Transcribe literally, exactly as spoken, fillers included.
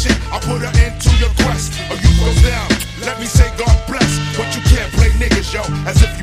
shit, I put an end to your quest. A youth goes down, let me say God bless. But you can't play niggas, yo, as if